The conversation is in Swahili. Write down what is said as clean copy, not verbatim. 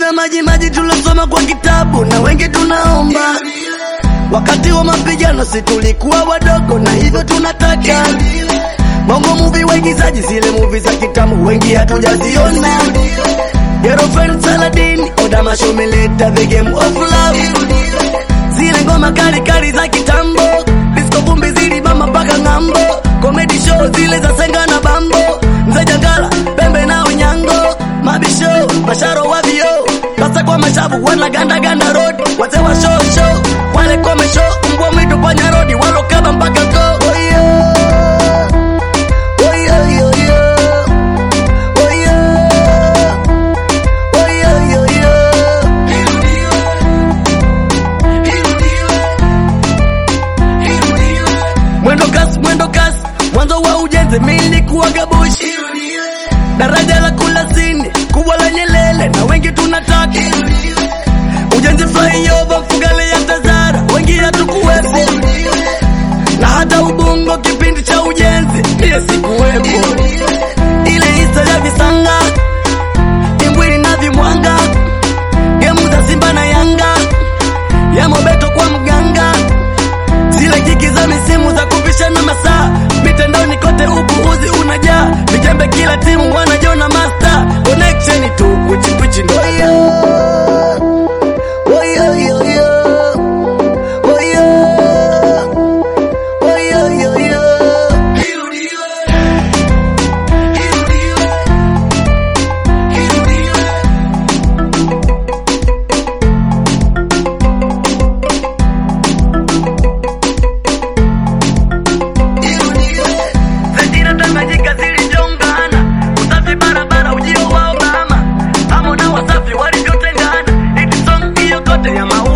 Maisha maji maji tulosoma kwa kitabu na wengi tunaomba. Wakati wa mapigano si tulikuwa wadogo na hivyo tunataka. Bongo movie waigizaji zile movie za kitamu wengi hatujaziona. Girlfriend Saladin, Oda Mashomeleta, The Game of Love. Zile ngoma kali kali za kitambo, disco vumbi zili mama mpaka ngambo. Comedy show zile za Senga na Bambo, Mzee Jangala, Pembe na Onyango. Mabisho, masharo wa vio, pasa kwa mashabu wana ganda ganda road. Wazee wa show, wale kwa mesho, mbwa mwitu panya rodi, walo kaba mpaka go. Oh yeah. Mwendo kasi, mwanzo wa ujenzi mili kuwa gabushi. Daraja la Kulasini, kubwa la Nyelele na wengi tunataka. Ujenzi flyover Mfugale ya Tazara, wengi hatukuwepo. Na hata Ubungo kipindi cha ujenzi, pia sikuwepo. Ile historia ya Visanga, Kimbwili na Vimwanga, gemu za Simba na Yanga, ya Mobeto kwa mganga. Zile kiki za misimu za kupishana masaa, mitandao kote upuuzi unajaa. Vijembe kila timu wanajiona master, connection tu kuchipichi ndo yo. Usafi barabara ujio wa Obama, Amo na Wasafi walivyotengana. Iti song hiyo kote ya